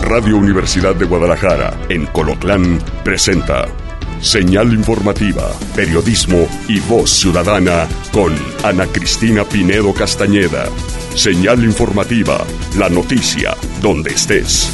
Radio Universidad de Guadalajara, en Colotlán, presenta Señal Informativa, Periodismo y Voz Ciudadana con Ana Cristina Pinedo Castañeda. Señal Informativa, la noticia, donde estés.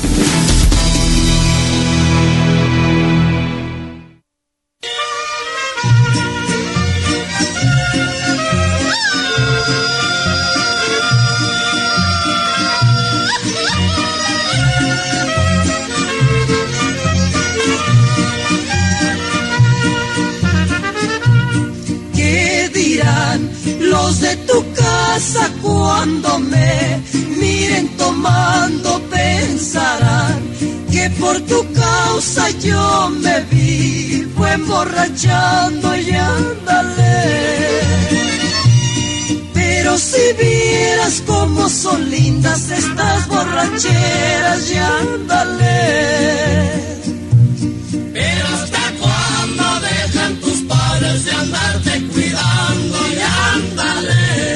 De tu casa cuando me miren tomando pensarán que por tu causa yo me vivo emborrachando y ándale. Pero si vieras cómo son lindas estas borracheras y ándale. Pero hasta cuándo dejan tus padres de andarte cuidando y ándale.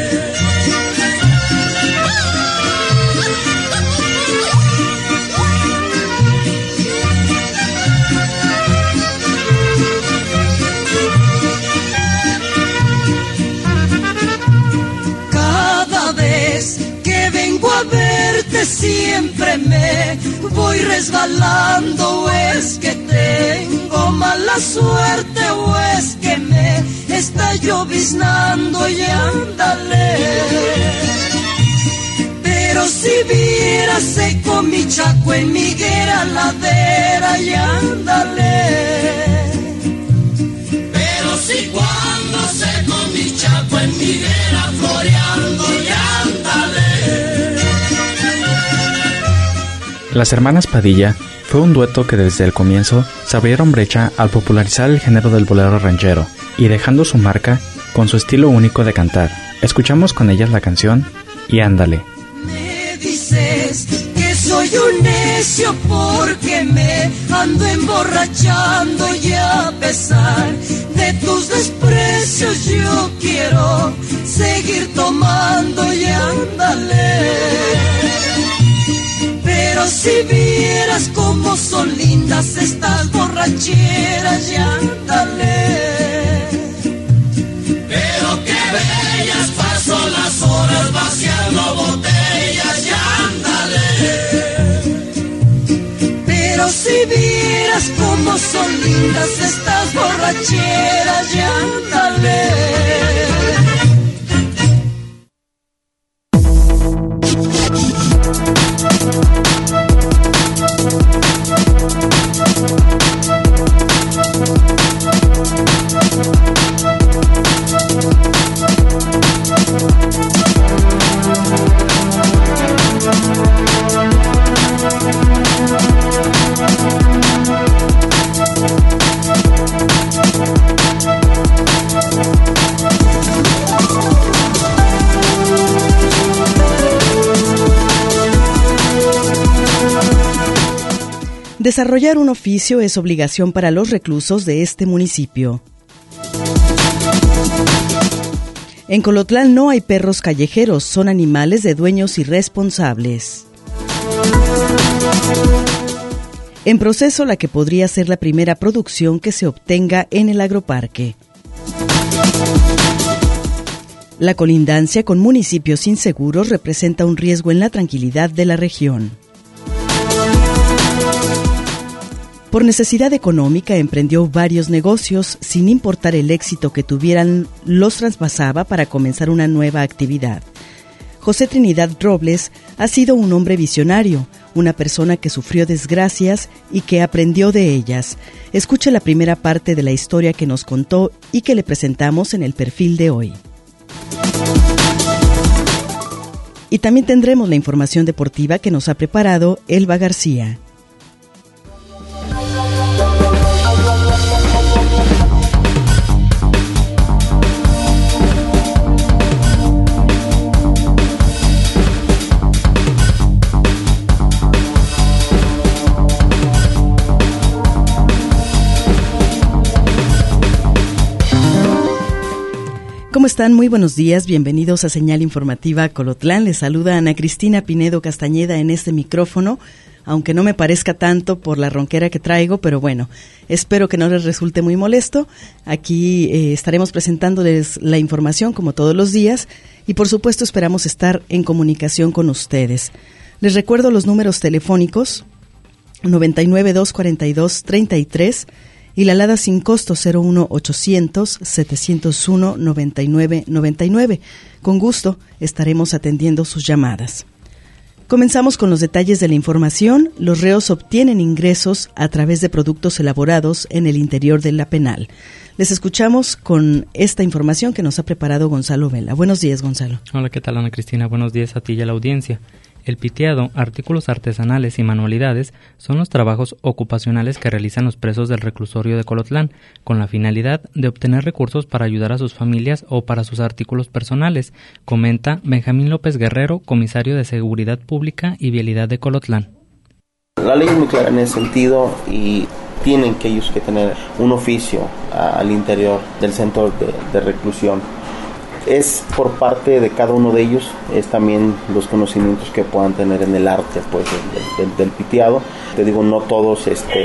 Cada vez que vengo a verte siempre me voy resbalando, o es que tengo mala suerte, o es que me está lloviznando y ándale. Pero si vieras seco mi chaco en mi higuera ladera y ándale. Pero si cuando seco mi chaco en mi higuera floreando y ándale. Las hermanas Padilla fue un dueto que desde el comienzo se abrieron brecha al popularizar el género del bolero ranchero y dejando su marca con su estilo único de cantar. Escuchamos con ellas la canción Y ándale. Me dices que soy un necio porque me ando emborrachando y a pesar de tus desprecios yo quiero seguir tomando y ándale. Pero si vieras cómo son lindas estas borracheras y ándale. Pero qué bellas paso las horas vaciando botellas y ándale. Pero si vieras cómo son lindas estas borracheras y ándale. Desarrollar un oficio es obligación para los reclusos de este municipio. En Colotlán no hay perros callejeros, son animales de dueños irresponsables. En proceso la que podría ser la primera producción que se obtenga en el agroparque. La colindancia con municipios inseguros representa un riesgo en la tranquilidad de la región. Por necesidad económica emprendió varios negocios, sin importar el éxito que tuvieran, los traspasaba para comenzar una nueva actividad. José Trinidad Robles ha sido un hombre visionario, una persona que sufrió desgracias y que aprendió de ellas. Escuche la primera parte de la historia que nos contó y que le presentamos en el perfil de hoy. Y también tendremos la información deportiva que nos ha preparado Elba García. ¿Cómo están? Muy buenos días, bienvenidos a Señal Informativa Colotlán. Les saluda Ana Cristina Pinedo Castañeda en este micrófono. aunque no me parezca tanto por la ronquera que traigo, pero bueno, espero que no les resulte muy molesto. Aquí estaremos presentándoles la información como todos los días y por supuesto esperamos estar en comunicación con ustedes. Les recuerdo los números telefónicos 99-242-33 y la alada sin costo 01800-701-9999. Con gusto estaremos atendiendo sus llamadas. Comenzamos con los detalles de la información. Los reos obtienen ingresos a través de productos elaborados en el interior de la penal. Les escuchamos con esta información que nos ha preparado Gonzalo Vela. Buenos días, Gonzalo. Hola, ¿qué tal, Ana Cristina? Buenos días a ti y a la audiencia. El piteado, artículos artesanales y manualidades son los trabajos ocupacionales que realizan los presos del reclusorio de Colotlán, con la finalidad de obtener recursos para ayudar a sus familias o para sus artículos personales, comenta Benjamín López Guerrero, comisario de Seguridad Pública y Vialidad de Colotlán. La ley es muy clara en ese sentido y tienen que ellos que tener un oficio al interior del centro de reclusión. Es por parte de cada uno de ellos, es también los conocimientos que puedan tener en el arte pues del piteado. Te digo, no todos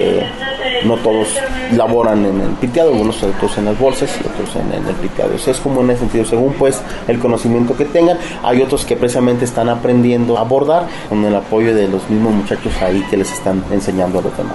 laboran en el piteado, algunos otros en las bolsas y otros en el piteado. Eso es como en ese sentido, según pues el conocimiento que tengan. Hay otros que precisamente están aprendiendo a bordar con el apoyo de los mismos muchachos ahí que les están enseñando a los demás.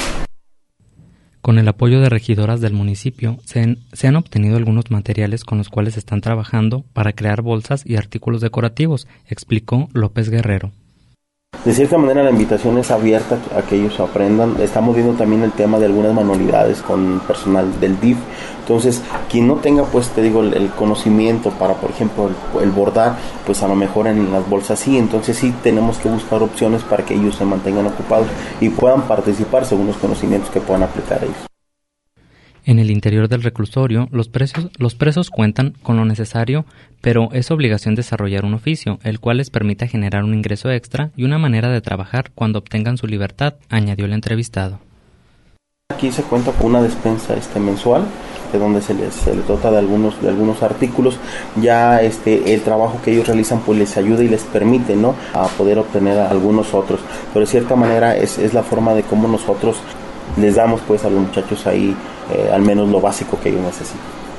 Con el apoyo de regidoras del municipio, se han obtenido algunos materiales con los cuales están trabajando para crear bolsas y artículos decorativos, explicó López Guerrero. De cierta manera la invitación es abierta a que ellos aprendan. Estamos viendo también el tema de algunas manualidades con personal del DIF. Entonces, quien no tenga, pues te digo, el conocimiento para, por ejemplo, el bordar, pues a lo mejor en las bolsas sí. Entonces sí tenemos que buscar opciones para que ellos se mantengan ocupados y puedan participar según los conocimientos que puedan aplicar ellos. En el interior del reclusorio, los presos cuentan con lo necesario, pero es obligación desarrollar un oficio, el cual les permita generar un ingreso extra y una manera de trabajar cuando obtengan su libertad, añadió el entrevistado. Aquí se cuenta con una despensa mensual, de donde se les dota de algunos artículos. Ya el trabajo que ellos realizan pues les ayuda y les permite, ¿no?, a poder obtener a algunos otros. Pero de cierta manera es la forma de cómo nosotros les damos pues a los muchachos ahí al menos lo básico que ellos necesitan.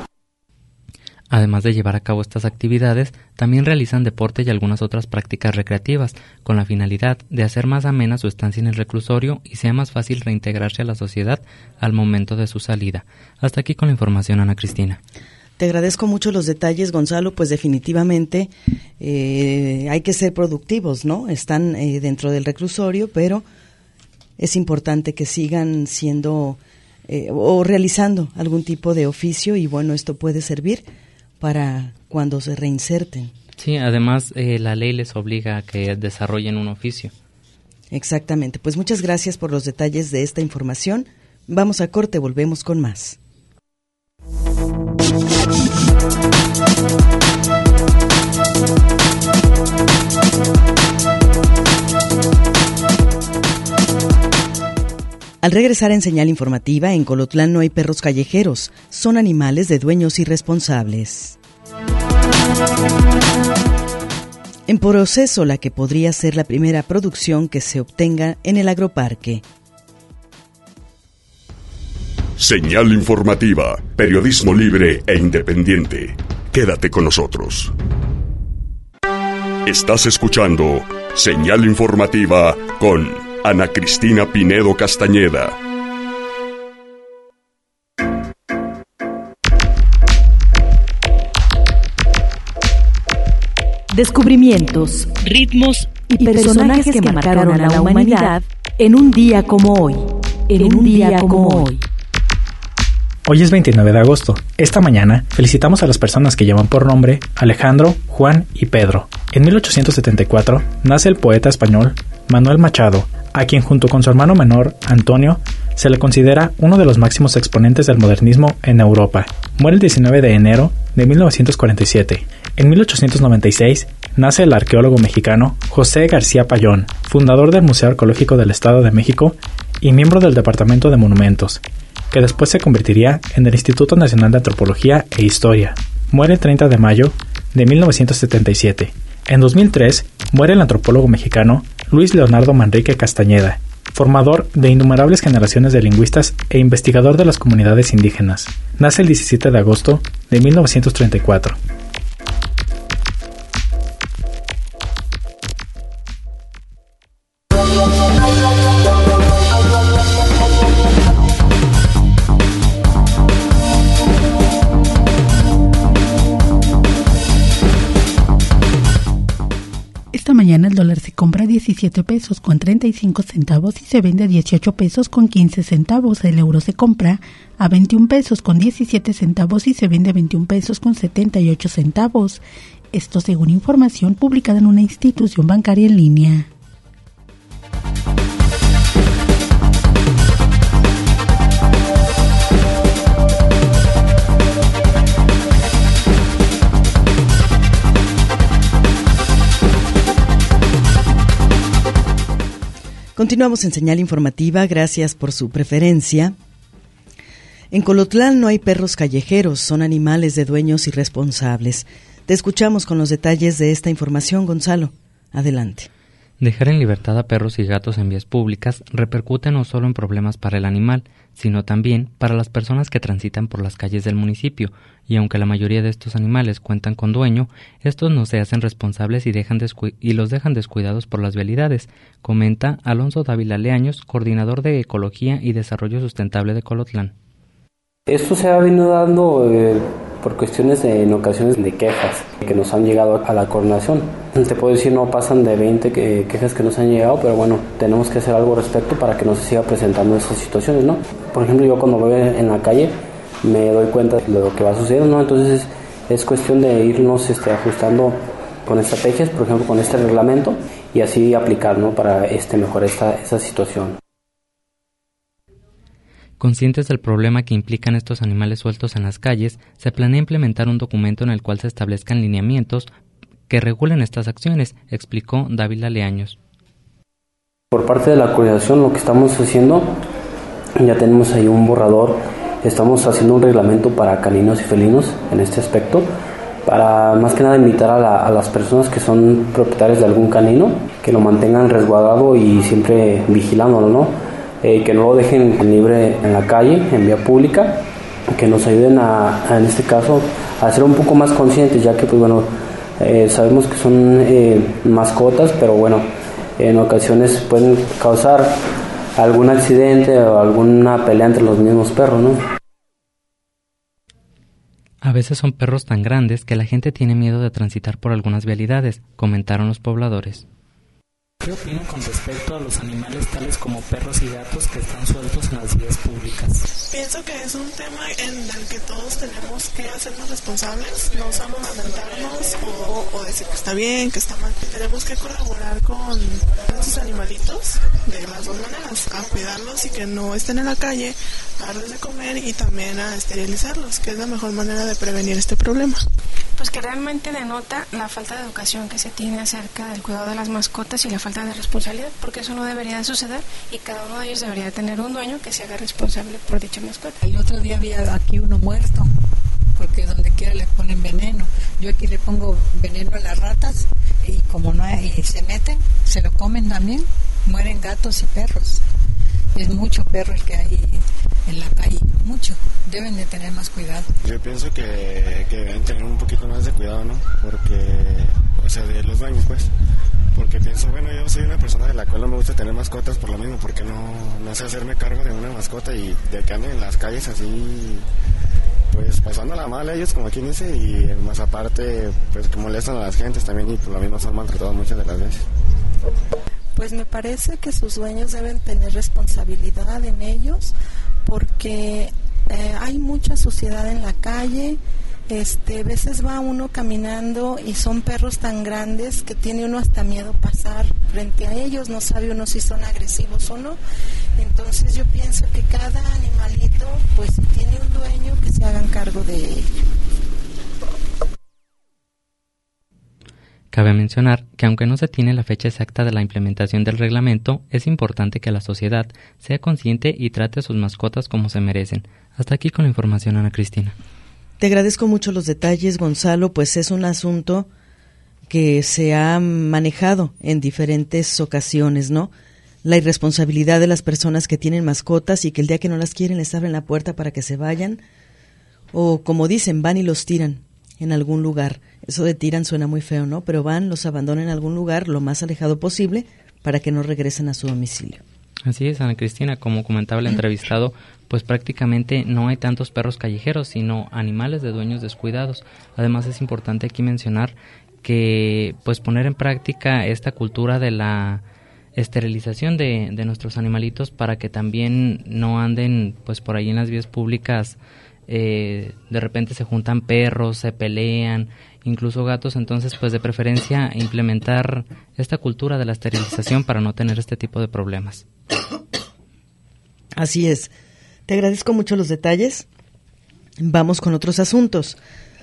Además de llevar a cabo estas actividades, también realizan deporte y algunas otras prácticas recreativas, con la finalidad de hacer más amena su estancia en el reclusorio y sea más fácil reintegrarse a la sociedad al momento de su salida. Hasta aquí con la información, Ana Cristina. Te agradezco mucho los detalles, Gonzalo, pues definitivamente hay que ser productivos, ¿no? Están dentro del reclusorio, pero es importante que sigan siendo o realizando algún tipo de oficio y bueno, esto puede servir para cuando se reinserten. Sí, además la ley les obliga a que desarrollen un oficio. Exactamente, pues muchas gracias por los detalles de esta información. Vamos a corte, volvemos con más. Al regresar en Señal Informativa, en Colotlán no hay perros callejeros, son animales de dueños irresponsables. En proceso la que podría ser la primera producción que se obtenga en el agroparque. Señal Informativa, periodismo libre e independiente. Quédate con nosotros. Estás escuchando Señal Informativa con Ana Cristina Pinedo Castañeda. Descubrimientos, ritmos y personajes que marcaron a la humanidad en un día como hoy. Hoy es 29 de agosto. Esta mañana felicitamos a las personas que llevan por nombre Alejandro, Juan y Pedro. En 1874 nace el poeta español Manuel Machado, a quien junto con su hermano menor, Antonio, se le considera uno de los máximos exponentes del modernismo en Europa. Muere el 19 de enero de 1947. En 1896 nace el arqueólogo mexicano José García Payón, fundador del Museo Arqueológico del Estado de México y miembro del Departamento de Monumentos, que después se convertiría en el Instituto Nacional de Antropología e Historia. Muere el 30 de mayo de 1977. En 2003 muere el antropólogo mexicano Luis Leonardo Manrique Castañeda, formador de innumerables generaciones de lingüistas e investigador de las comunidades indígenas. Nace el 17 de agosto de 1934. Esta mañana el dólar se compra a 17 pesos con 35 centavos y se vende a 18 pesos con 15 centavos. El euro se compra a 21 pesos con 17 centavos y se vende a 21 pesos con 78 centavos. Esto según información publicada en una institución bancaria en línea. Continuamos en Señal Informativa, gracias por su preferencia. En Colotlán no hay perros callejeros, son animales de dueños irresponsables. Te escuchamos con los detalles de esta información, Gonzalo. Adelante. Dejar en libertad a perros y gatos en vías públicas repercute no solo en problemas para el animal, sino también para las personas que transitan por las calles del municipio, y aunque la mayoría de estos animales cuentan con dueño, estos no se hacen responsables y los dejan descuidados por las vialidades, comenta Alonso Dávila Leaños, coordinador de Ecología y Desarrollo Sustentable de Colotlán. Esto se ha venido dando por cuestiones en ocasiones de quejas que nos han llegado a la coordinación. Te puedo decir, no pasan de 20 quejas que nos han llegado, pero bueno, tenemos que hacer algo al respecto para que no se siga presentando esas situaciones, ¿no? Por ejemplo, yo cuando voy en la calle me doy cuenta de lo que va sucediendo, ¿no? Entonces es cuestión de irnos ajustando con estrategias, por ejemplo, con este reglamento, y así aplicar, ¿no? Para mejorar esa situación. Conscientes del problema que implican estos animales sueltos en las calles, se planea implementar un documento en el cual se establezcan lineamientos que regulen estas acciones, explicó Dávila Leaños. Por parte de la coordinación, lo que estamos haciendo, ya tenemos ahí un borrador, estamos haciendo un reglamento para caninos y felinos en este aspecto, para más que nada invitar a las personas que son propietarios de algún canino, que lo mantengan resguardado y siempre vigilándolo, ¿no? Que no lo dejen libre en la calle, en vía pública, que nos ayuden en este caso a ser un poco más conscientes, ya que pues bueno, sabemos que son mascotas, pero bueno, en ocasiones pueden causar algún accidente o alguna pelea entre los mismos perros, ¿no? A veces son perros tan grandes que la gente tiene miedo de transitar por algunas vialidades, comentaron los pobladores. ¿Qué opinan con respecto a los animales tales como perros y gatos que están sueltos en las vías públicas? Pienso que es un tema en el que todos tenemos que hacernos responsables, no solo lamentarnos o decir que está bien, que está mal. Tenemos que colaborar con esos animalitos de las dos maneras, a cuidarlos y que no estén en la calle, a darles de comer y también a esterilizarlos, que es la mejor manera de prevenir este problema. Pues que realmente denota la falta de educación que se tiene acerca del cuidado de las mascotas y la falta de responsabilidad, porque eso no debería de suceder y cada uno de ellos debería tener un dueño que se haga responsable por dicha mascota. El otro día había aquí uno muerto, porque donde quiera le ponen veneno. Yo aquí le pongo veneno a las ratas y como no hay, y se meten, se lo comen también, mueren gatos y perros. Es mucho perro el que hay en la calle, mucho. Deben de tener más cuidado. Yo pienso que deben tener un poquito más de cuidado, ¿no? Porque, o sea, de los dueños, pues. Porque pienso, bueno, yo soy una persona de la cual no me gusta tener mascotas por lo mismo, porque no sé hacerme cargo de una mascota y de que anden en las calles así, pues pasándola mal ellos, como quien dice, y más aparte, pues que molestan a las gentes también y por lo mismo son maltratados muchas de las veces. Pues me parece que sus dueños deben tener responsabilidad en ellos, porque hay mucha suciedad en la calle. Veces va uno caminando y son perros tan grandes que tiene uno hasta miedo pasar frente a ellos, no sabe uno si son agresivos o no. Entonces yo pienso que cada animalito, pues si tiene un dueño, que se hagan cargo de ello. Cabe mencionar que aunque no se tiene la fecha exacta de la implementación del reglamento, es importante que la sociedad sea consciente y trate a sus mascotas como se merecen. Hasta aquí con la información, Ana Cristina. Te agradezco mucho los detalles, Gonzalo, pues es un asunto que se ha manejado en diferentes ocasiones, ¿no? La irresponsabilidad de las personas que tienen mascotas y que el día que no las quieren les abren la puerta para que se vayan, o como dicen, van y los tiran en algún lugar. Eso de tiran suena muy feo, ¿no? Pero van, los abandonan en algún lugar lo más alejado posible para que no regresen a su domicilio. Así es, Ana Cristina, como comentaba el entrevistado, pues prácticamente no hay tantos perros callejeros, sino animales de dueños descuidados. Además es importante aquí mencionar que pues poner en práctica esta cultura de la esterilización de nuestros animalitos para que también no anden pues por ahí en las vías públicas. De repente se juntan perros, se pelean, incluso gatos. Entonces pues de preferencia implementar esta cultura de la esterilización para no tener este tipo de problemas. Así es. Te agradezco mucho los detalles. Vamos con otros asuntos.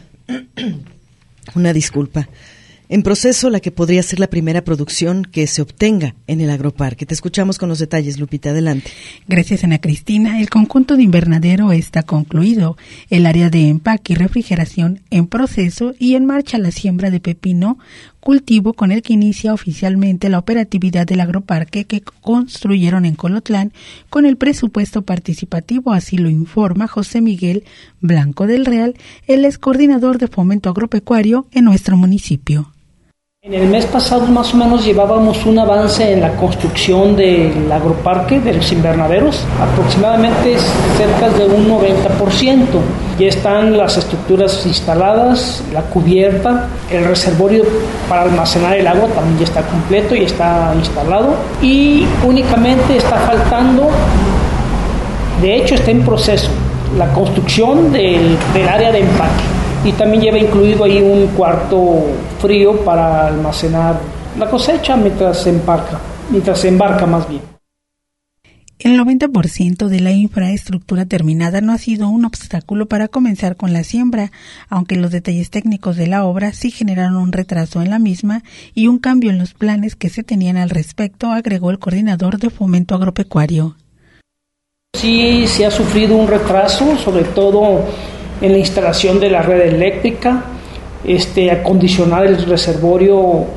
Una disculpa. En proceso la que podría ser la primera producción que se obtenga en el agroparque. Te escuchamos con los detalles, Lupita, adelante. Gracias, Ana Cristina. El conjunto de invernadero está concluido. El área de empaque y refrigeración en proceso y en marcha la siembra de pepino, cultivo con el que inicia oficialmente la operatividad del agroparque que construyeron en Colotlán con el presupuesto participativo, así lo informa José Miguel Blanco del Real, el ex coordinador de fomento agropecuario en nuestro municipio. En el mes pasado más o menos llevábamos un avance en la construcción del agroparque, de los invernaderos, aproximadamente cerca de un 90%. Ya están las estructuras instaladas, la cubierta, el reservorio para almacenar el agua también ya está completo y está instalado. Y únicamente está faltando, de hecho está en proceso, la construcción del área de empaque. Y también lleva incluido ahí un cuarto frío para almacenar la cosecha mientras se embarca más bien. El 90% de la infraestructura terminada no ha sido un obstáculo para comenzar con la siembra, aunque los detalles técnicos de la obra sí generaron un retraso en la misma y un cambio en los planes que se tenían al respecto, agregó el coordinador de fomento agropecuario. Sí, se ha sufrido un retraso, sobre todo en la instalación de la red eléctrica, acondicionar el reservorio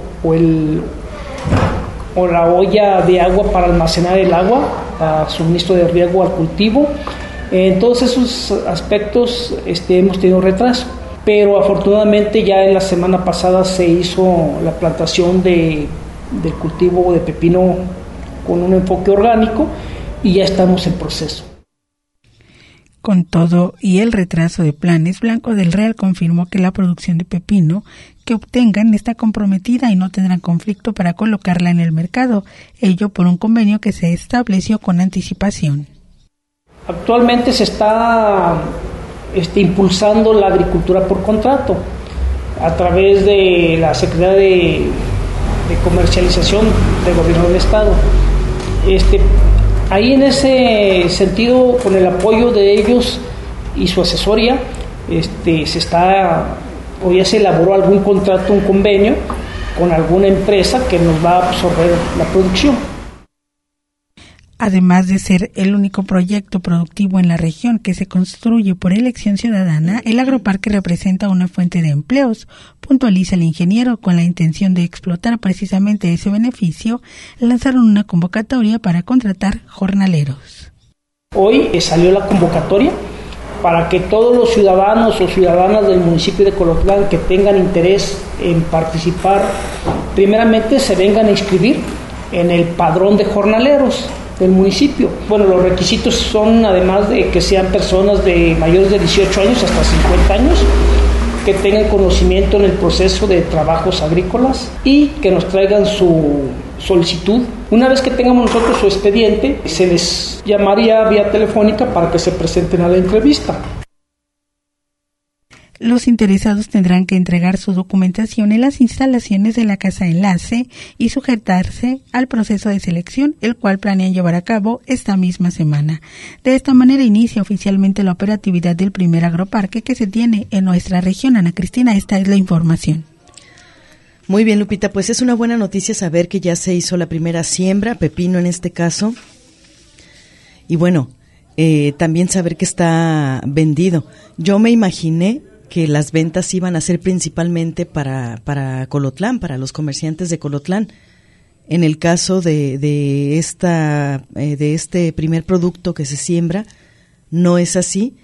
o la olla de agua para almacenar el agua, para suministro de riego al cultivo. En todos esos aspectos hemos tenido retraso, pero afortunadamente ya en la semana pasada se hizo la plantación del cultivo de pepino con un enfoque orgánico y ya estamos en proceso. Con todo y el retraso de planes, Blanco del Real confirmó que la producción de pepino que obtengan está comprometida y no tendrán conflicto para colocarla en el mercado, ello por un convenio que se estableció con anticipación. Actualmente se está impulsando la agricultura por contrato a través de la Secretaría de Comercialización del Gobierno del Estado. Ahí en ese sentido, con el apoyo de ellos y su asesoría, ya se elaboró algún contrato, un convenio con alguna empresa que nos va a absorber la producción. Además de ser el único proyecto productivo en la región que se construye por elección ciudadana, el agroparque representa una fuente de empleos, puntualiza el ingeniero. Con la intención de explotar precisamente ese beneficio, lanzaron una convocatoria para contratar jornaleros. Hoy salió la convocatoria para que todos los ciudadanos o ciudadanas del municipio de Colotlán que tengan interés en participar, primeramente se vengan a inscribir en el padrón de jornaleros del municipio. Bueno, los requisitos son, además de que sean personas de mayores de 18 años hasta 50 años, que tengan conocimiento en el proceso de trabajos agrícolas y que nos traigan su solicitud. Una vez que tengamos nosotros su expediente, se les llamaría vía telefónica para que se presenten a la entrevista. Los interesados tendrán que entregar su documentación en las instalaciones de la Casa Enlace y sujetarse al proceso de selección, el cual planean llevar a cabo esta misma semana. De esta manera inicia oficialmente la operatividad del primer agroparque que se tiene en nuestra región. Ana Cristina, esta es la información. Muy bien, Lupita, pues es una buena noticia saber que ya se hizo la primera siembra, pepino en este caso, y bueno, también saber que está vendido. Yo me imaginé que las ventas iban a ser principalmente para Colotlán, para los comerciantes de Colotlán. En el caso de este primer producto que se siembra, no es así.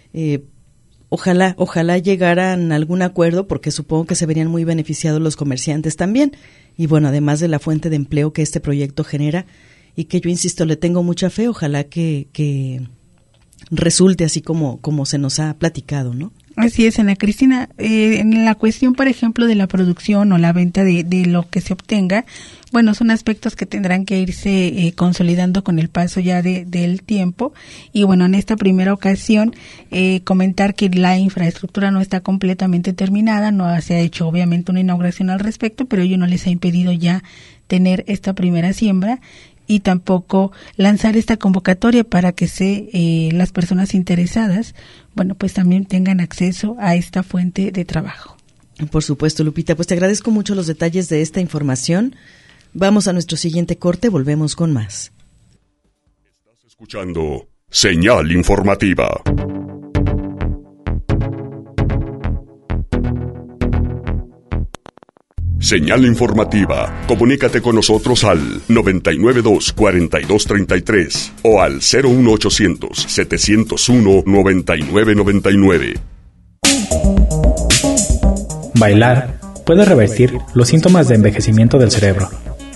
Ojalá llegaran a algún acuerdo, porque supongo que se verían muy beneficiados los comerciantes también. Y bueno, además de la fuente de empleo que este proyecto genera, y que yo insisto, le tengo mucha fe, ojalá que resulte así como se nos ha platicado, ¿no? Así es, Ana Cristina. En la cuestión, por ejemplo, de la producción o la venta de lo que se obtenga, bueno, son aspectos que tendrán que irse consolidando con el paso ya del tiempo. Y bueno, en esta primera ocasión, comentar que la infraestructura no está completamente terminada, no se ha hecho obviamente una inauguración al respecto, pero ello no les ha impedido ya tener esta primera siembra y tampoco lanzar esta convocatoria para que las personas interesadas, bueno, pues también tengan acceso a esta fuente de trabajo. Por supuesto, Lupita, pues te agradezco mucho los detalles de esta información. Vamos a nuestro siguiente corte, volvemos con más. Estás escuchando Señal Informativa. Señal Informativa. Comunícate con nosotros al 992-4233 o al 01800-701-9999. Bailar puede revertir los síntomas de envejecimiento del cerebro.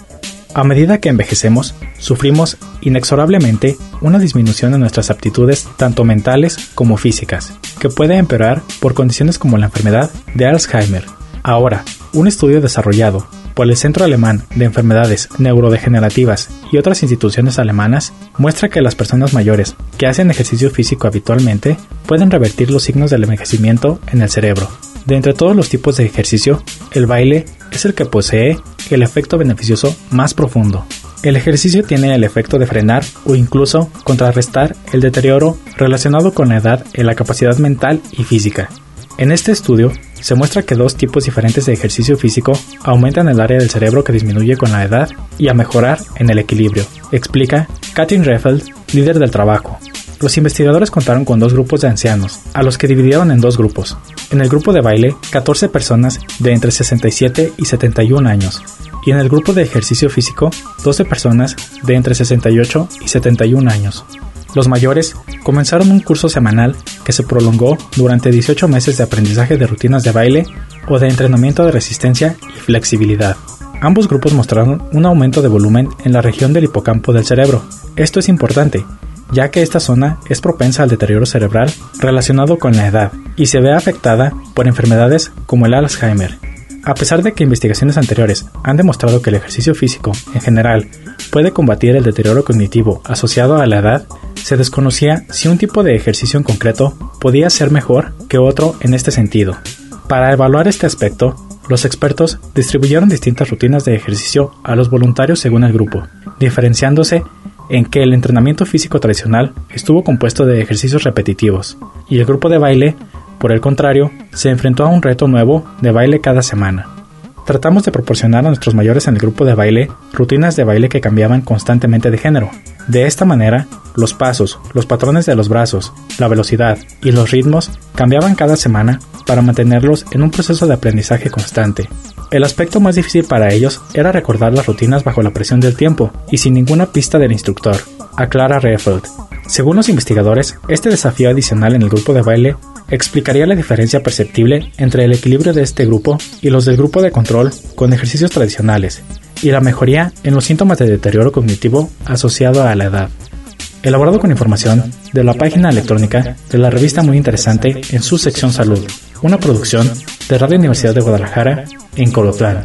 A medida que envejecemos, sufrimos inexorablemente una disminución en nuestras aptitudes tanto mentales como físicas, que puede empeorar por condiciones como la enfermedad de Alzheimer. Ahora, un estudio desarrollado por el Centro Alemán de Enfermedades Neurodegenerativas y otras instituciones alemanas muestra que las personas mayores que hacen ejercicio físico habitualmente pueden revertir los signos del envejecimiento en el cerebro. De entre todos los tipos de ejercicio, el baile es el que posee el efecto beneficioso más profundo. El ejercicio tiene el efecto de frenar o incluso contrarrestar el deterioro relacionado con la edad en la capacidad mental y física. En este estudio, se muestra que dos tipos diferentes de ejercicio físico aumentan el área del cerebro que disminuye con la edad y a mejorar en el equilibrio, explica Katrin Reffeld, líder del trabajo. Los investigadores contaron con 2 grupos de ancianos, a los que dividieron en 2 grupos. En el grupo de baile, 14 personas de entre 67 y 71 años, y en el grupo de ejercicio físico, 12 personas de entre 68 y 71 años. Los mayores comenzaron un curso semanal que se prolongó durante 18 meses de aprendizaje de rutinas de baile o de entrenamiento de resistencia y flexibilidad. Ambos grupos mostraron un aumento de volumen en la región del hipocampo del cerebro. Esto es importante, ya que esta zona es propensa al deterioro cerebral relacionado con la edad y se ve afectada por enfermedades como el Alzheimer. A pesar de que investigaciones anteriores han demostrado que el ejercicio físico, en general, puede combatir el deterioro cognitivo asociado a la edad, se desconocía si un tipo de ejercicio en concreto podía ser mejor que otro en este sentido. Para evaluar este aspecto, los expertos distribuyeron distintas rutinas de ejercicio a los voluntarios según el grupo, diferenciándose en que el entrenamiento físico tradicional estuvo compuesto de ejercicios repetitivos, y el grupo de baile, por el contrario, se enfrentó a un reto nuevo de baile cada semana. Tratamos de proporcionar a nuestros mayores en el grupo de baile rutinas de baile que cambiaban constantemente de género. De esta manera, los pasos, los patrones de los brazos, la velocidad y los ritmos cambiaban cada semana para mantenerlos en un proceso de aprendizaje constante. El aspecto más difícil para ellos era recordar las rutinas bajo la presión del tiempo y sin ninguna pista del instructor, aclara Reffeld. Según los investigadores, este desafío adicional en el grupo de baile explicaría la diferencia perceptible entre el equilibrio de este grupo y los del grupo de control con ejercicios tradicionales, y la mejoría en los síntomas de deterioro cognitivo asociado a la edad. Elaborado con información de la página electrónica de la revista Muy Interesante en su sección Salud, una producción de Radio Universidad de Guadalajara en Colotlán.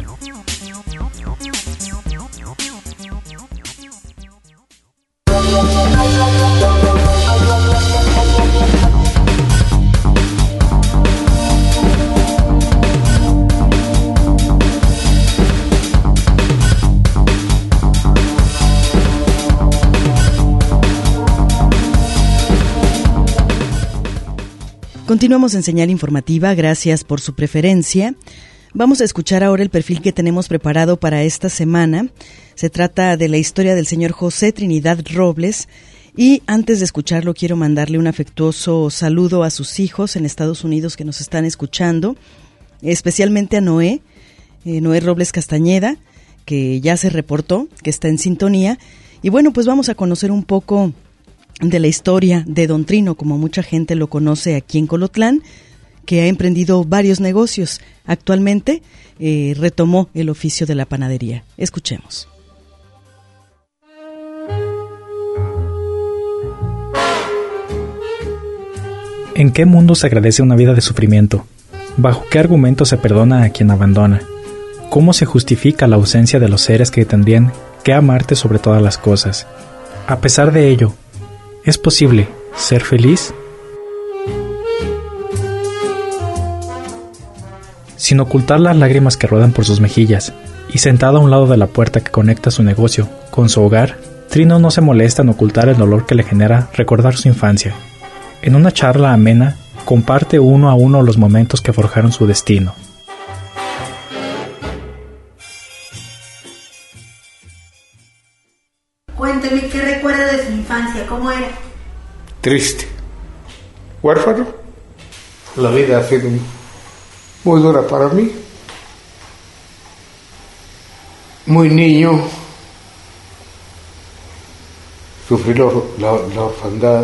Continuamos en Señal Informativa, gracias por su preferencia. Vamos a escuchar ahora el perfil que tenemos preparado para esta semana. Se trata de la historia del señor José Trinidad Robles, Y antes de escucharlo, quiero mandarle un afectuoso saludo a sus hijos en Estados Unidos que nos están escuchando, especialmente a Noé Robles Castañeda, que ya se reportó, que está en sintonía. Y bueno, pues vamos a conocer un poco de la historia de Don Trino, como mucha gente lo conoce aquí en Colotlán, que ha emprendido varios negocios. Actualmente retomó el oficio de la panadería. Escuchemos. ¿En qué mundo se agradece una vida de sufrimiento? ¿Bajo qué argumento se perdona a quien abandona? ¿Cómo se justifica la ausencia de los seres que tendrían que amarte sobre todas las cosas? A pesar de ello, ¿es posible ser feliz? Sin ocultar las lágrimas que ruedan por sus mejillas, y sentada a un lado de la puerta que conecta su negocio con su hogar, Trino no se molesta en ocultar el dolor que le genera recordar su infancia. En una charla amena, comparte uno a uno los momentos que forjaron su destino. Cuénteme, ¿qué recuerda de su infancia? ¿Cómo era? Triste. Huérfano. La vida ha sido muy dura para mí. Muy niño. Sufrí la orfandad.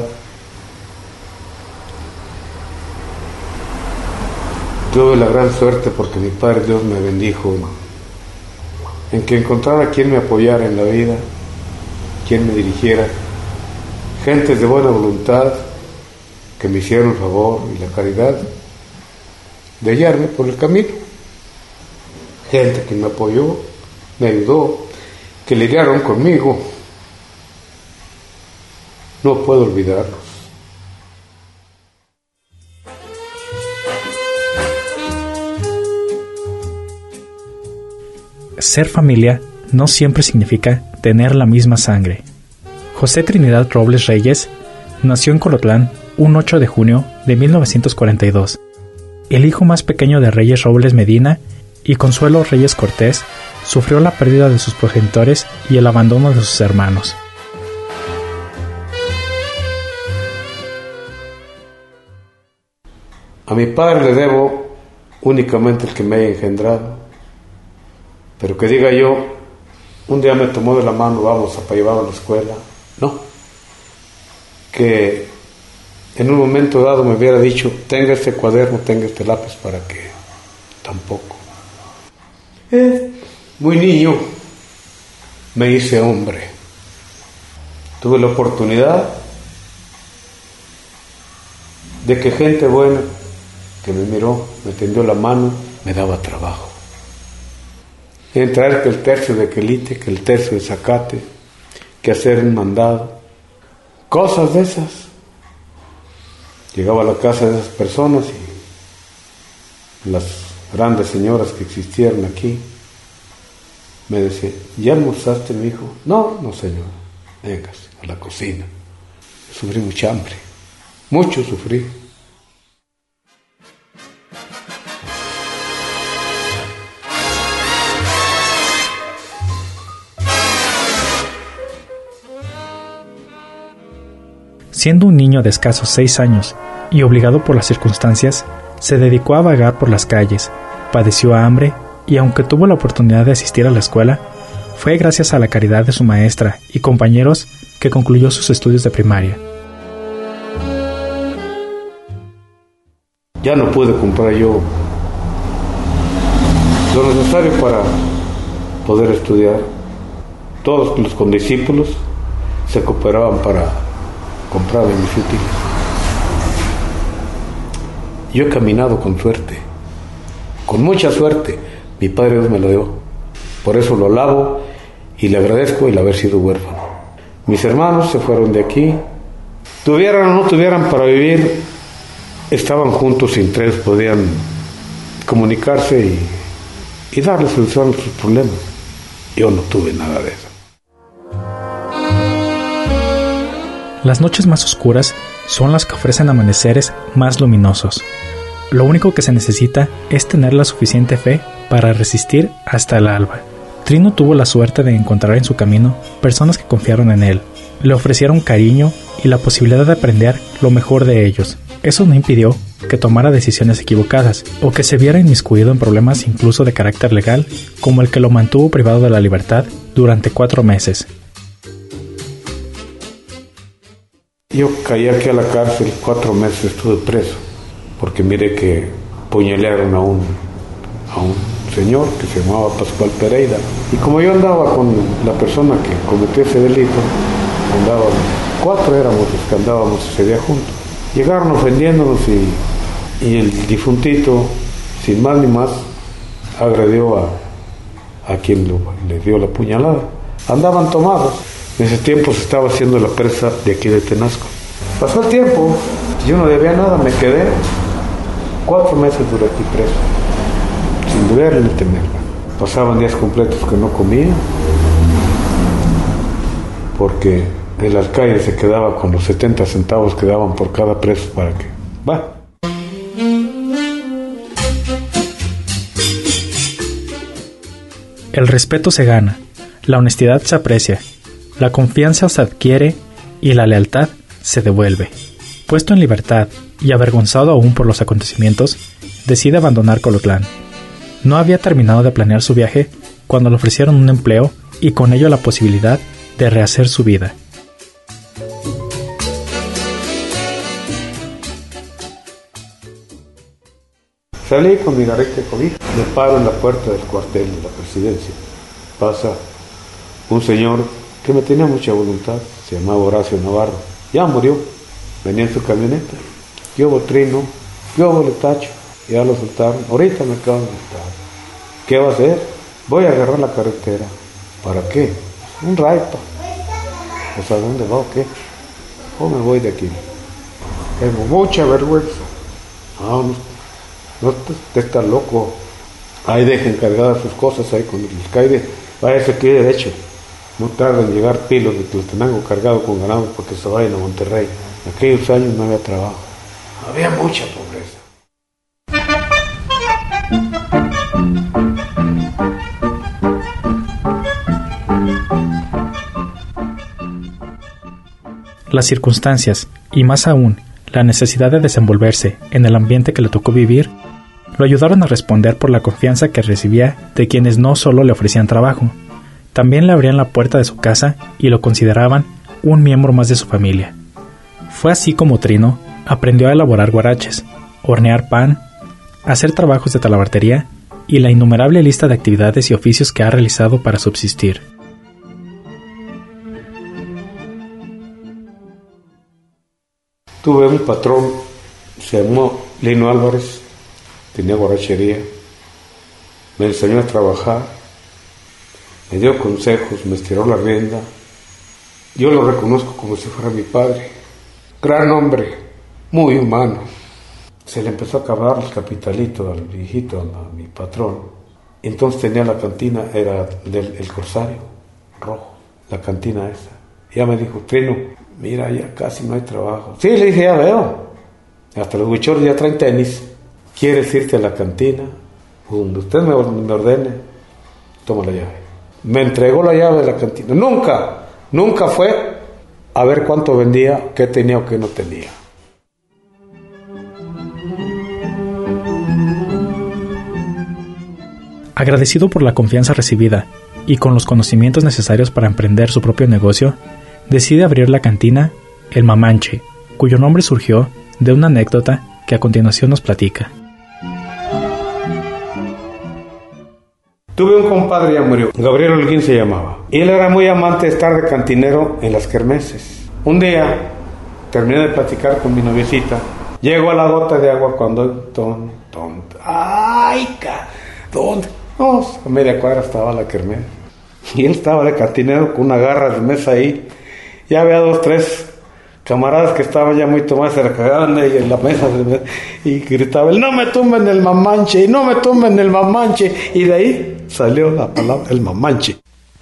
Tuve la gran suerte porque mi Padre Dios me bendijo en que encontrara quien me apoyara en la vida, quien me dirigiera, gentes de buena voluntad que me hicieron el favor y la caridad de hallarme por el camino, gente que me apoyó, me ayudó, que lidiaron conmigo. No puedo olvidarlos. Ser familia no siempre significa tener la misma sangre. José Trinidad Robles Reyes nació en Colotlán un 8 de junio de 1942. El hijo más pequeño de Reyes Robles Medina y Consuelo Reyes Cortés, sufrió la pérdida de sus progenitores y el abandono de sus hermanos. A mi padre le debo únicamente el que me haya engendrado. Pero que diga yo, un día me tomó de la mano, vamos a llevar a la escuela. No. Que en un momento dado me hubiera dicho, tenga este cuaderno, tenga este lápiz, para que tampoco. Muy niño me hice hombre. Tuve la oportunidad de que gente buena que me miró, me tendió la mano, me daba trabajo. En traer que el tercio de quelite, que el tercio de zacate, que hacer un mandado, cosas de esas. Llegaba a la casa de esas personas y las grandes señoras que existieron aquí me decían, ¿ya almorzaste, mi hijo? No, señor, véngase a la cocina. Sufrí mucha hambre, mucho sufrí. Siendo un niño de escasos 6 años y obligado por las circunstancias, se dedicó a vagar por las calles, padeció hambre y aunque tuvo la oportunidad de asistir a la escuela, fue gracias a la caridad de su maestra y compañeros que concluyó sus estudios de primaria. Ya no pude comprar yo lo necesario para poder estudiar. Todos los condiscípulos se cooperaban para comprar mis útiles. Yo he caminado con suerte, con mucha suerte. Mi Padre Dios me lo dio. Por eso lo alabo y le agradezco el haber sido huérfano. Mis hermanos se fueron de aquí. Tuvieran o no tuvieran para vivir, estaban juntos y entre ellos podían comunicarse y darle solución a sus problemas. Yo no tuve nada de eso. Las noches más oscuras son las que ofrecen amaneceres más luminosos. Lo único que se necesita es tener la suficiente fe para resistir hasta el alba. Trino tuvo la suerte de encontrar en su camino personas que confiaron en él, le ofrecieron cariño y la posibilidad de aprender lo mejor de ellos. Eso no impidió que tomara decisiones equivocadas o que se viera inmiscuido en problemas incluso de carácter legal, como el que lo mantuvo privado de la libertad durante 4 meses. Yo caí aquí a la cárcel, 4 meses estuve preso, porque mire que puñalearon a un señor que se llamaba Pascual Pereira. Y como yo andaba con la persona que cometió ese delito, andábamos, 4 éramos los que andábamos ese día juntos. Llegaron ofendiéndonos y el difuntito, sin más ni más, agredió a quien le dio la puñalada. Andaban tomados. En ese tiempo se estaba haciendo la presa de aquí de Tenasco. Pasó el tiempo, yo no debía nada, me quedé. 4 meses duré aquí preso, sin deber ni temerla. Pasaban días completos que no comía, porque el alcaide se quedaba con los 70 centavos que daban por cada preso para que... va. El respeto se gana, la honestidad se aprecia, la confianza se adquiere y la lealtad se devuelve. Puesto en libertad y avergonzado aún por los acontecimientos, decide abandonar Colotlán. No había terminado de planear su viaje cuando le ofrecieron un empleo y con ello la posibilidad de rehacer su vida. Salí con mi garrita de cobija, me paro en la puerta del cuartel de la presidencia. Pasa un señor que me tenía mucha voluntad, se llamaba Horacio Navarro. Ya murió, venía en su camioneta. Yo botrino, yo boletacho, ya lo soltaron. Ahorita me acabo de soltar. ¿Qué va a hacer? Voy a agarrar la carretera. ¿Para qué? Un raipa. O sea, ¿dónde va o qué? O me voy de aquí. Tengo mucha vergüenza. No, usted está loco. Ahí deja encargadas sus cosas ahí con el alcaide. Váyase aquí derecho. No tarda en llegar pilos de Tlaltenango cargado con ganado porque se vayan a Monterrey. En aquellos años no había trabajo. Había mucha pobreza. Las circunstancias, y más aún, la necesidad de desenvolverse en el ambiente que le tocó vivir, lo ayudaron a responder por la confianza que recibía de quienes no solo le ofrecían trabajo, también le abrían la puerta de su casa y lo consideraban un miembro más de su familia. Fue así como Trino aprendió a elaborar guaraches, hornear pan, hacer trabajos de talabartería y la innumerable lista de actividades y oficios que ha realizado para subsistir. Tuve un patrón, se llamó Lino Álvarez, tenía guarachería, me enseñó a trabajar, me dio consejos, me estiró la rienda. Yo lo reconozco como si fuera mi padre. Gran hombre, muy humano. Se le empezó a acabar el capitalito al viejito, a mi patrón. Entonces tenía la cantina, era del Corsario Rojo, la cantina esa. Ya me dijo, Trino, mira, ya casi no hay trabajo. Sí, le dije, ya veo. Hasta los huichores ya traen tenis. ¿Quieres irte a la cantina? Donde usted me ordene, toma la llave. Me entregó la llave de la cantina. Nunca fue a ver cuánto vendía, qué tenía o qué no tenía. Agradecido por la confianza recibida y con los conocimientos necesarios para emprender su propio negocio, decide abrir la cantina El Mamanche, cuyo nombre surgió de una anécdota que a continuación nos platica. Tuve un compadre, ya murió, Gabriel Holguín se llamaba, y él era muy amante de estar de cantinero en las kermeses. Un día, terminé de platicar con mi noviecita, llego a la gota de agua cuando... ¡Ay, ¿dónde? No, a media cuadra estaba la kermés. Y él estaba de cantinero con una garra de mesa ahí. Ya había 2, 3 camaradas que estaban ya muy tomados, se recargaban ahí en la mesa y gritaban, no me tumben el mamanche, y no me tumben el mamanche. Y de ahí salió la palabra, el mamanche.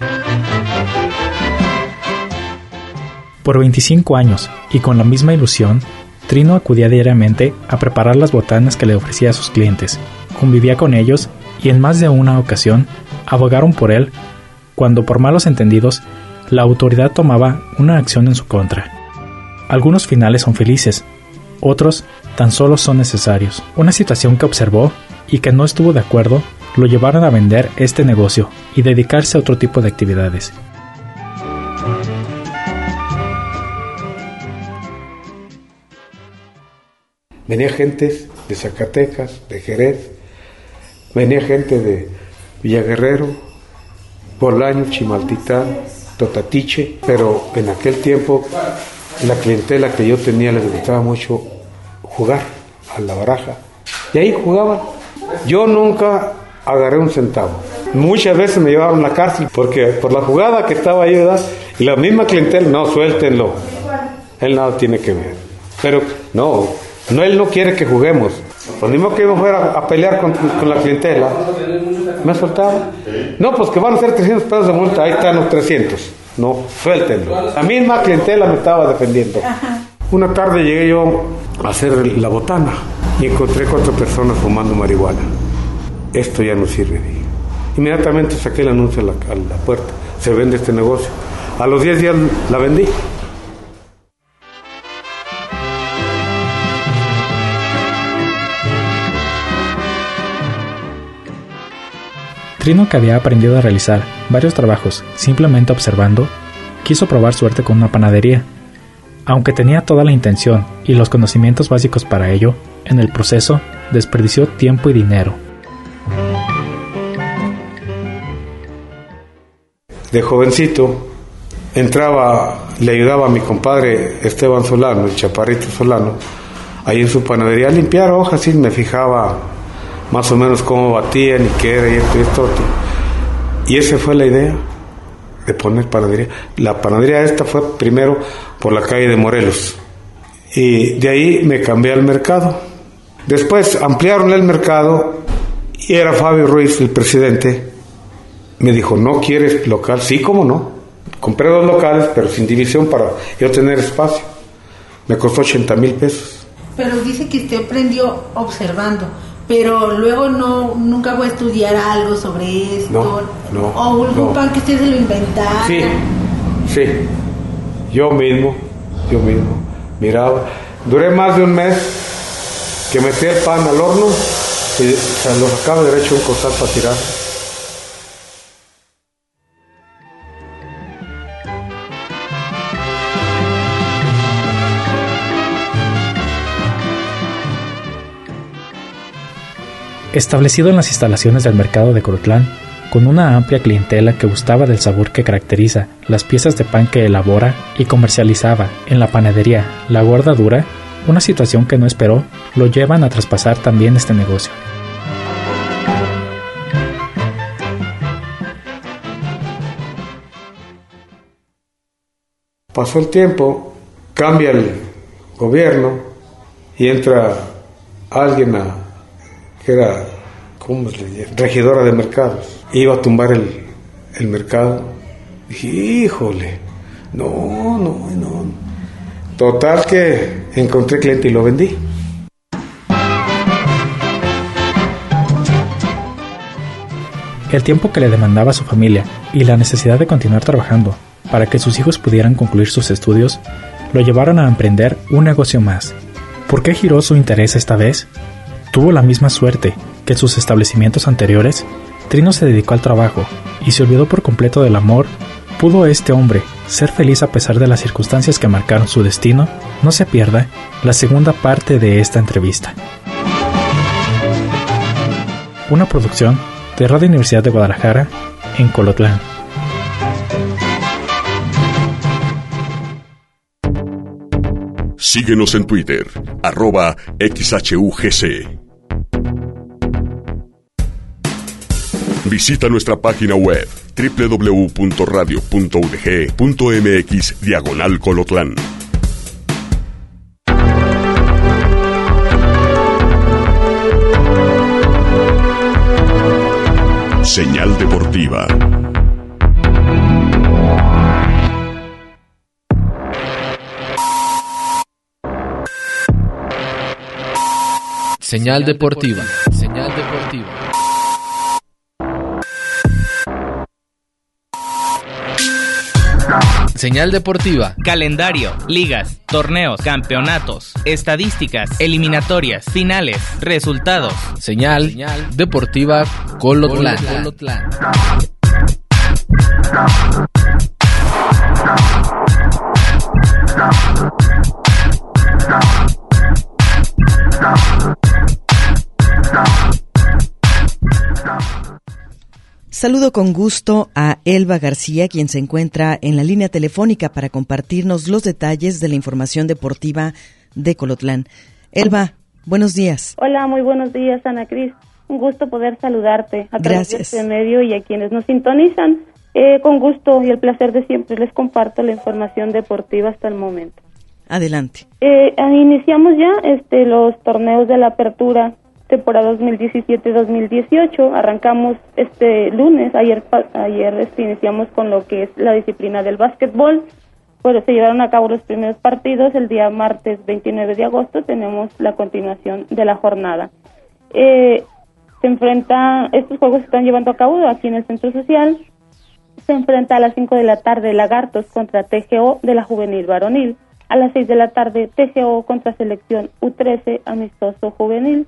Por 25 años, y con la misma ilusión, Trino acudía diariamente a preparar las botanas que le ofrecía a sus clientes, convivía con ellos y en más de una ocasión abogaron por él cuando por malos entendidos la autoridad tomaba una acción en su contra. Algunos finales son felices, otros tan solo son necesarios. Una situación que observó y que no estuvo de acuerdo lo llevaron a vender este negocio y dedicarse a otro tipo de actividades. Venía gente de Zacatecas, de Jerez, venía gente de Villaguerrero, Bolaño, Chimaltitán, Totatiche, pero en aquel tiempo la clientela que yo tenía les gustaba mucho jugar a la baraja y ahí jugaban. Yo nunca agarré un centavo. Muchas veces me llevaron a la cárcel porque por la jugada que estaba ahí, ¿verdad? Y la misma clientela, no, suéltenlo. Él nada tiene que ver. Pero no, él no quiere que juguemos. Lo mismo que yo fuera a pelear con la clientela, me soltaba. No, pues que van a ser 300 pesos de multa, ahí están los 300. No, suéltenlo. La misma clientela me estaba defendiendo. Una tarde llegué yo a hacer la botana y encontré 4 personas fumando marihuana. Esto ya no sirve, dije. Inmediatamente saqué el anuncio a la puerta. Se vende este negocio. A los 10 días la vendí. Trino, que había aprendido a realizar varios trabajos simplemente observando, quiso probar suerte con una panadería. Aunque tenía toda la intención y los conocimientos básicos para ello, en el proceso desperdició tiempo y dinero. De jovencito entraba, le ayudaba a mi compadre Esteban Solano, el chaparrito Solano, ahí en su panadería a limpiar hojas, y me fijaba más o menos cómo batían y qué era y esto y esto. Y esa fue la idea de poner panadería. La panadería esta fue primero por la calle de Morelos y de ahí me cambié al mercado. Después ampliaron el mercado y era Fabio Ruiz el presidente. Me dijo, ¿no quieres local? Sí, ¿cómo no? Compré 2 locales pero sin división para yo tener espacio. Me costó 80,000 pesos. Pero dice que usted aprendió observando, pero luego nunca fue a estudiar algo sobre esto. No. O algún pan que usted se lo inventara. Sí. Yo mismo. Miraba. Duré más de un mes que metí el pan al horno y se lo sacaba derecho un costal para tirar. Establecido en las instalaciones del mercado de Colotlán, con una amplia clientela que gustaba del sabor que caracteriza las piezas de pan que elabora y comercializaba en la panadería La Gorda Dura, una situación que no esperó lo llevan a traspasar también este negocio. Pasó el tiempo, cambia el gobierno y entra alguien que era, ¿cómo se le llama? Regidora de mercados. Iba a tumbar el mercado. Dije, híjole, no. Total que encontré cliente y lo vendí. El tiempo que le demandaba a su familia y la necesidad de continuar trabajando para que sus hijos pudieran concluir sus estudios lo llevaron a emprender un negocio más. ¿Por qué giró su interés esta vez? Tuvo la misma suerte que en sus establecimientos anteriores. Trino se dedicó al trabajo y se olvidó por completo del amor. ¿Pudo este hombre ser feliz a pesar de las circunstancias que marcaron su destino? No se pierda la segunda parte de esta entrevista. Una producción de Radio Universidad de Guadalajara en Colotlán. Síguenos en Twitter, @XHUGC. Visita nuestra página web www.radio.udg.mx/Colotlán. Señal deportiva. Señal deportiva. Señal deportiva. Señal deportiva. Calendario, ligas, torneos, campeonatos, estadísticas, eliminatorias, finales, resultados. Señal deportiva Colotlán. Saludo con gusto a Elba García, quien se encuentra en la línea telefónica para compartirnos los detalles de la información deportiva de Colotlán. Elba, buenos días. Hola, muy buenos días, Ana Cris. Un gusto poder saludarte a través de este medio y a quienes nos sintonizan. Con gusto y el placer de siempre les comparto la información deportiva hasta el momento. Adelante. Iniciamos ya los torneos de la apertura temporada 2017-2018. Arrancamos este lunes, ayer iniciamos con lo que es la disciplina del básquetbol. Pues se llevaron a cabo los primeros partidos. El día martes 29 de agosto tenemos la continuación de la jornada. Estos juegos se están llevando a cabo aquí en el Centro Social. Se enfrenta a las 5 de la tarde Lagartos contra TGO de la Juvenil Varonil. A las 6 de la tarde TGO contra Selección U13 Amistoso Juvenil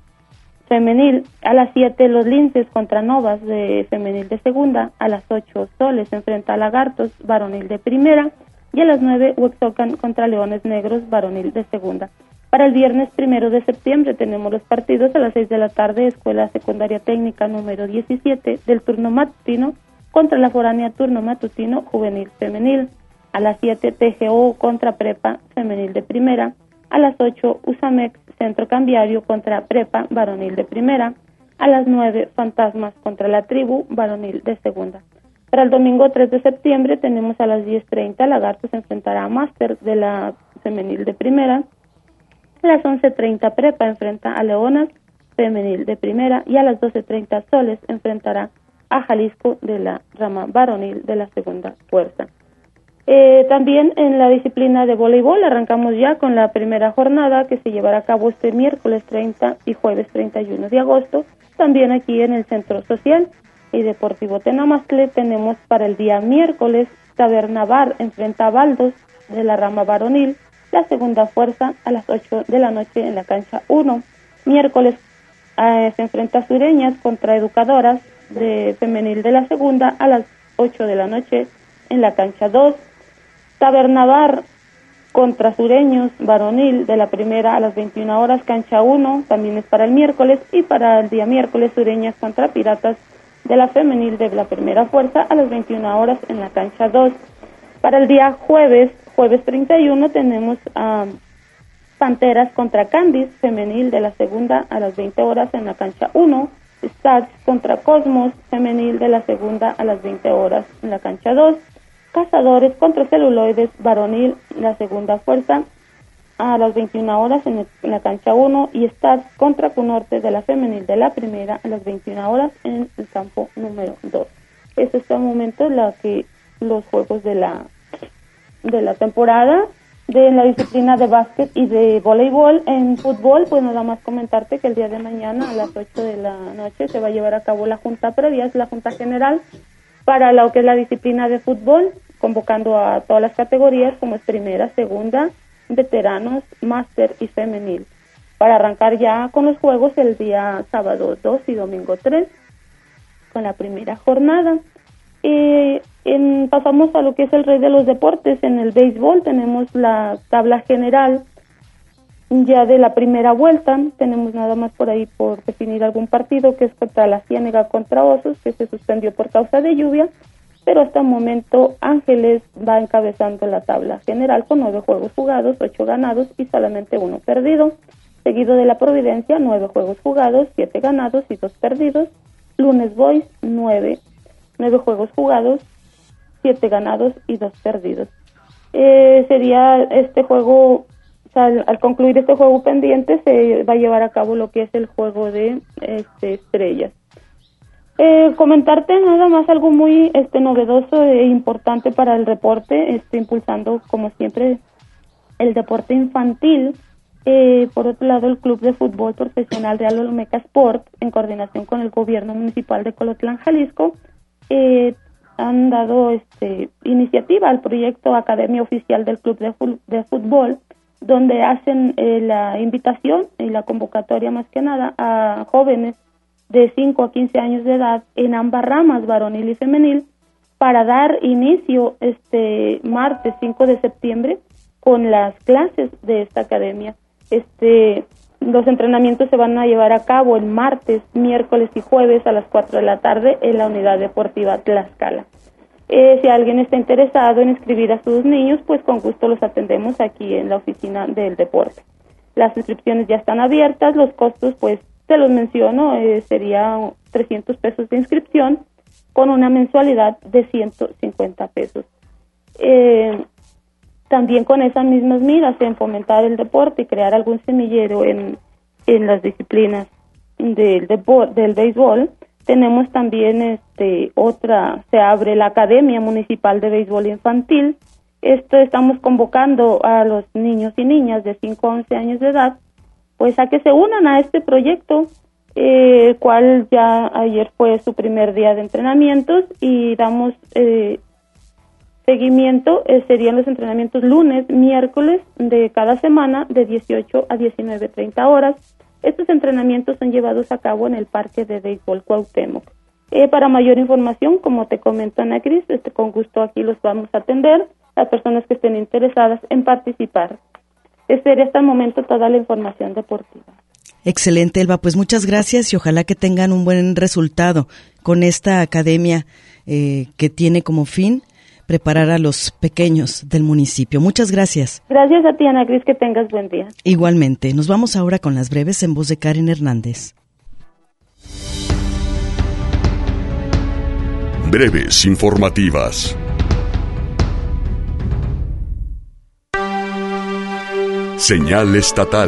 Femenil. A las 7 los Linces contra Novas de Femenil de Segunda. A las 8 Soles se enfrenta a Lagartos Varonil de Primera. Y a las 9 Huexocan contra Leones Negros Varonil de Segunda. Para el viernes 1 de septiembre tenemos los partidos. A las 6 de la tarde Escuela Secundaria Técnica número 17 del turno matutino contra la Foránea turno matutino Juvenil Femenil. A las 7 TGO contra Prepa Femenil de Primera. A las 8 Usamex Centro Cambiario contra Prepa Varonil de Primera. A las 9 Fantasmas contra la Tribu Varonil de Segunda. Para el domingo 3 de septiembre tenemos a las 10:30 Lagartos se enfrentará a Máster de la Femenil de Primera. A las 11:30 Prepa enfrenta a Leonas Femenil de Primera. Y a las 12:30 Soles enfrentará a Jalisco de la rama varonil de la Segunda Fuerza. También en la disciplina de voleibol arrancamos ya con la primera jornada que se llevará a cabo este miércoles 30 y jueves 31 de agosto, también aquí en el Centro Social y Deportivo Tenamaztle. Tenemos para el día miércoles Taberna Bar enfrenta a Baldos de la rama varonil, la Segunda Fuerza a las 8 de la noche en la cancha 1. Miércoles se enfrenta a Sureñas contra Educadoras de Femenil de la Segunda a las 8 de la noche en la cancha 2. Tabernabar contra Sureños Varonil de la Primera a las 21 horas, cancha 1, también es para el miércoles. Y para el día miércoles Sureñas contra Piratas de la Femenil de la Primera Fuerza a las 21 horas en la cancha 2. Para el día jueves 31 tenemos a Panteras contra Candice Femenil de la Segunda a las 20 horas en la cancha 1. Stars contra Cosmos Femenil de la Segunda a las 20 horas en la cancha 2. Cazadores contra Celuloides Varonil, la Segunda Fuerza a las 21 horas en la cancha 1. Y Stars contra Cunorte de la Femenil de la Primera a las 21 horas en el campo número 2. Este es el momento los juegos de la temporada de la disciplina de básquet y de voleibol. En fútbol, pues nada más comentarte que el día de mañana a las 8 de la noche se va a llevar a cabo la junta previa, es la junta general para lo que es la disciplina de fútbol, convocando a todas las categorías como es primera, segunda, veteranos, máster y femenil, para arrancar ya con los juegos el día sábado 2 y domingo 3 con la primera jornada. Pasamos a lo que es el rey de los deportes. En el béisbol tenemos la tabla general ya de la primera vuelta. Tenemos nada más por ahí por definir algún partido, que es contra la Ciénega contra Osos, que se suspendió por causa de lluvia, pero hasta el momento Ángeles va encabezando la tabla general con 9 juegos jugados, 8 ganados y solamente 1 perdido, seguido de la Providencia, 9 juegos jugados, 7 ganados y 2 perdidos. Lunes Boys, 9 juegos jugados, 7 ganados y 2 perdidos. Sería este juego, o sea, al concluir este juego pendiente se va a llevar a cabo lo que es el juego de estrellas. Comentarte nada más algo muy novedoso e importante para el deporte, impulsando como siempre el deporte infantil. Por otro lado, el Club de Fútbol Profesional Real Olmeca Sport, en coordinación con el Gobierno Municipal de Colotlán, Jalisco, han dado iniciativa al proyecto Academia Oficial del Club de Fútbol, donde hacen la invitación y la convocatoria más que nada a jóvenes de 5 a 15 años de edad en ambas ramas, varonil y femenil, para dar inicio martes 5 de septiembre con las clases de esta academia. Los entrenamientos se van a llevar a cabo el martes, miércoles y jueves a las 4 de la tarde en la Unidad Deportiva Tlaxcala. Si alguien está interesado en inscribir a sus niños, pues con gusto los atendemos aquí en la oficina del deporte. Las inscripciones ya están abiertas, los costos, pues te los menciono, sería 300 pesos de inscripción con una mensualidad de 150 pesos. También con esas mismas miras en fomentar el deporte y crear algún semillero en las disciplinas del béisbol, tenemos también se abre la Academia Municipal de Béisbol Infantil. Estamos convocando a los niños y niñas de 5 a 11 años de edad, pues a que se unan a este proyecto, cual ya ayer fue su primer día de entrenamientos y damos seguimiento. Serían los entrenamientos lunes, miércoles de cada semana de 18 a 19:30 horas. Estos entrenamientos son llevados a cabo en el Parque de Béisbol Cuauhtémoc. Para mayor información, como te comento, Ana Cris, con gusto aquí los vamos a atender, las personas que estén interesadas en participar. Sería hasta el momento toda la información deportiva. Excelente, Elba, pues muchas gracias y ojalá que tengan un buen resultado con esta academia que tiene como fin preparar a los pequeños del municipio. Muchas gracias. Gracias a ti, Ana Cris, que tengas buen día. Igualmente, nos vamos ahora con las breves en voz de Karen Hernández. Breves informativas. Señal estatal.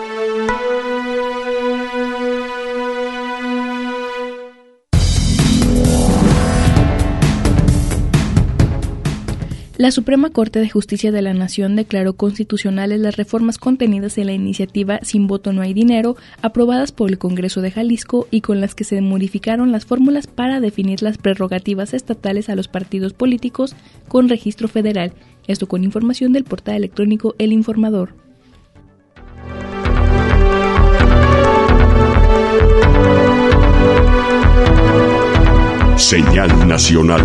La Suprema Corte de Justicia de la Nación declaró constitucionales las reformas contenidas en la iniciativa Sin voto no hay dinero, aprobadas por el Congreso de Jalisco y con las que se modificaron las fórmulas para definir las prerrogativas estatales a los partidos políticos con registro federal. Esto con información del portal electrónico El Informador. Señal nacional.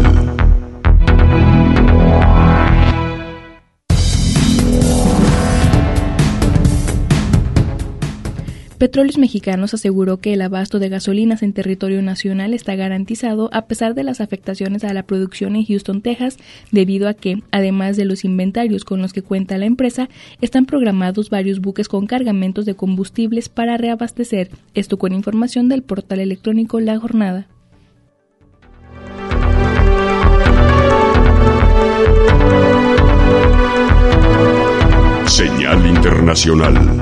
Petróleos Mexicanos aseguró que el abasto de gasolinas en territorio nacional está garantizado a pesar de las afectaciones a la producción en Houston, Texas, debido a que, además de los inventarios con los que cuenta la empresa, están programados varios buques con cargamentos de combustibles para reabastecer. Esto con información del portal electrónico La Jornada. Señal internacional.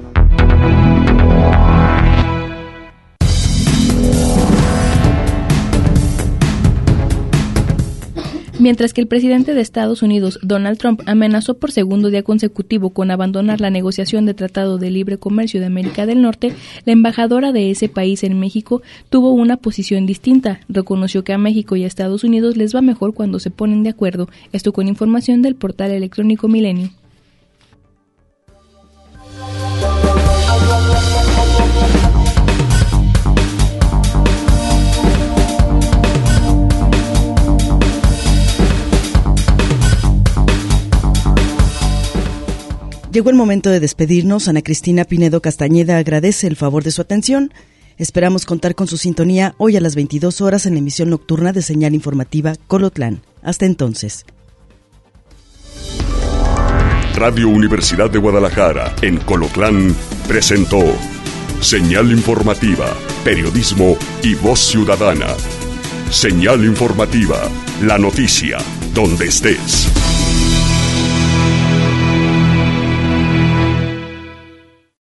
Mientras que el presidente de Estados Unidos, Donald Trump, amenazó por segundo día consecutivo con abandonar la negociación de Tratado de Libre Comercio de América del Norte, la embajadora de ese país en México tuvo una posición distinta. Reconoció que a México y a Estados Unidos les va mejor cuando se ponen de acuerdo. Esto con información del portal electrónico Milenio. Llegó el momento de despedirnos. Ana Cristina Pinedo Castañeda agradece el favor de su atención. Esperamos contar con su sintonía hoy a las 22 horas en la emisión nocturna de Señal Informativa Colotlán. Hasta entonces. Radio Universidad de Guadalajara en Colotlán presentó Señal Informativa, Periodismo y Voz Ciudadana. Señal Informativa, la noticia, donde estés.